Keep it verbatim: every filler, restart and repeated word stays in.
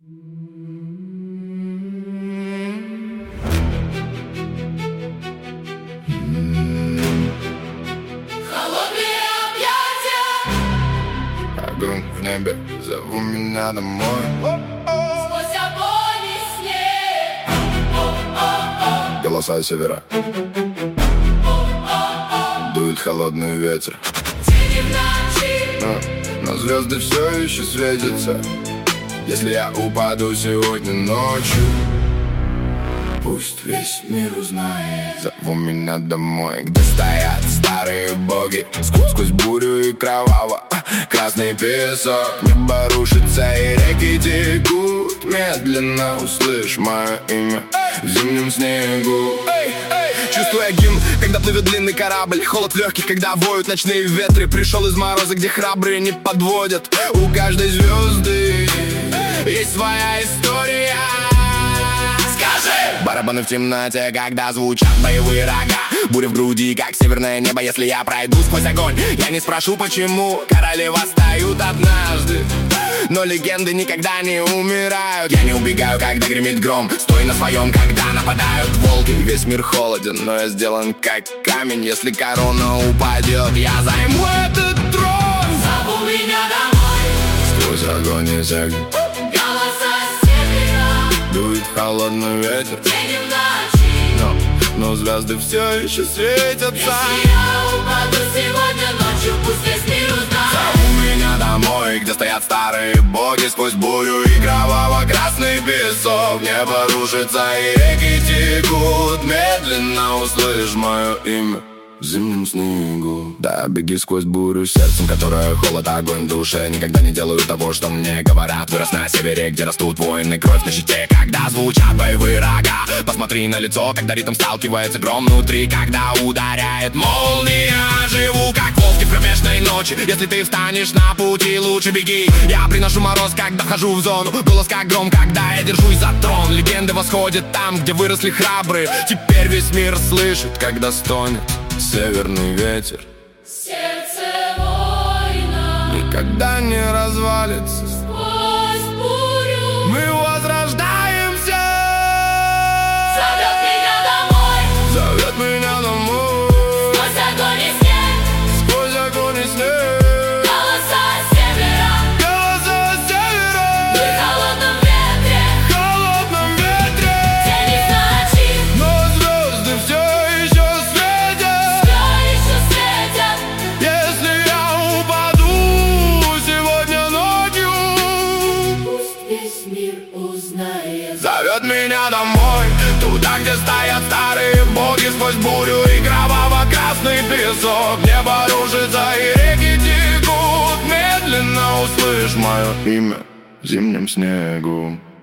Огонь в небе, зову меня домой. Сквозь огонь и снег. Голоса севера, дует холодный ветер. Тени в ночи. Но, но звезды все еще светятся. Если я упаду сегодня ночью, пусть весь мир узнает. Зову меня домой, где стоят старые боги. Сквозь, сквозь бурю и кроваво красный песок. Небо рушится и реки текут. Медленно услышь мое имя в зимнем снегу. Чувствуя гимн, когда плывет длинный корабль. Холод в легких, когда воют ночные ветры. Пришел из мороза, где храбрые не подводят. У каждой звезды есть своя история. Скажи! Барабаны в темноте, когда звучат боевые рога. Буря в груди, как северное небо. Если я пройду сквозь огонь, я не спрошу почему. Короли восстают однажды, но легенды никогда не умирают. Я не убегаю, когда гремит гром. Стой на своем, когда нападают волки. Весь мир холоден, но я сделан как камень. Если корона упадет, я займу этот трон. Зову меня домой. Сквозь огонь и снег Голоса севера. дует холодный ветер. Тени в ночи. Но, но звезды все еще светятся. Если я упаду сегодня ночью, пусть весь мир узнает. Зову меня домой, где стоят старые боги. Сквозь бурю и кроваво-красный песок. Небо рушится и реки текут. Медленно услышь мое имя в зимнем снегу. Да, беги сквозь бурю сердцем, которое холод, огонь в душе. Никогда не делаю того, что мне говорят. Вырос на севере, где растут воины, кровь на щите, когда звучат боевые рога. Посмотри на лицо, когда ритм сталкивается гром внутри. Когда ударяет молния, живу как волк в кромешной ночи. Если ты встанешь на пути, лучше беги. Я приношу мороз, когда вхожу в зону. Голос как гром, когда я держусь за трон. Легенды восходят там, где выросли храбрые. Теперь весь мир слышит, когда стонет северный ветер. Сердце воина Никогда не развалится. сквозь бурю Мы возрождаемся. зовет меня домой. Зовет меня домой. Сквозь огонь и снег. Сквозь огонь и снег. Голоса севера. Голоса севера. В холодном ветре. Холодном ветре. Тени в ночи. Но звезды все еще светят. Все еще светят. Если я упаду сегодня ночью, Пусть весь мир узнает. зовет меня домой, туда, где стоят старые боги. Сквозь бурю и кроваво-красный песок. Небо рушится и реки текут. Медленно услышь мое имя в зимнем снегу.